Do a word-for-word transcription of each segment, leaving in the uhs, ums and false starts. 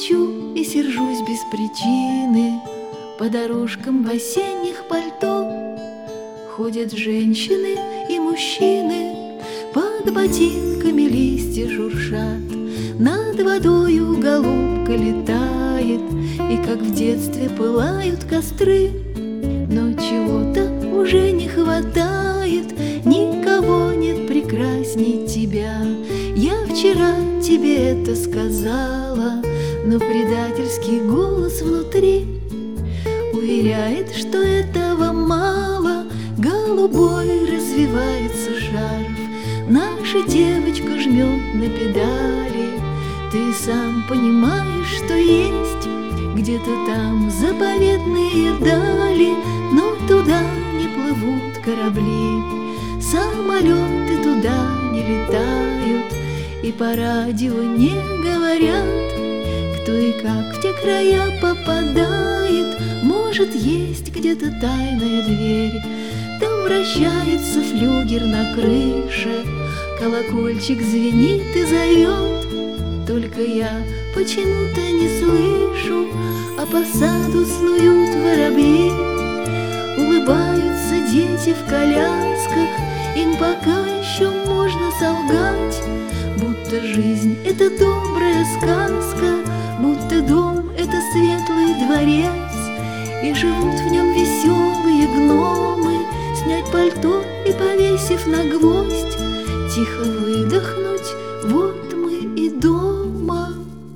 молчу и сержусь без причины. По дорожкам в осенних пальто ходят женщины и мужчины, под ботинками листья шуршат, над водою голубка летает, и как в детстве пылают костры. Но чего-то уже не хватает, никого нет прекрасней тебя. Я вчера тебе это сказала, но предательский голос внутри уверяет, что этого мало. Голубой развивается шарф, наша девочка жмет на педали. Ты сам понимаешь, что есть где-то там заповедные дали, но туда не плывут корабли, самолеты туда не летают, и по радио не говорят, кто и как в те края попадает. Может, есть где-то тайная дверь, там вращается флюгер на крыше, колокольчик звенит и зовет. Только я почему-то не слышу, а по саду снуют воробьи. Улыбаются дети в колясках, им пока еще можно солгать, будто жизнь — это добрая сказка, будто дом — это светлый дворец, и живут в нем веселые гномы. Снять пальто и, повесив на гвоздь, тихо выдохнуть — вот мы и дома.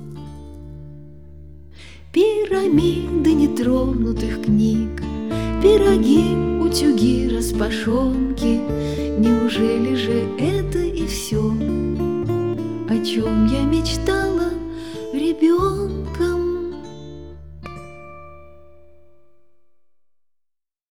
Пирамиды нетронутых книг, пироги, утюги, распашонки. Неужели же это и все, о чем я мечтала?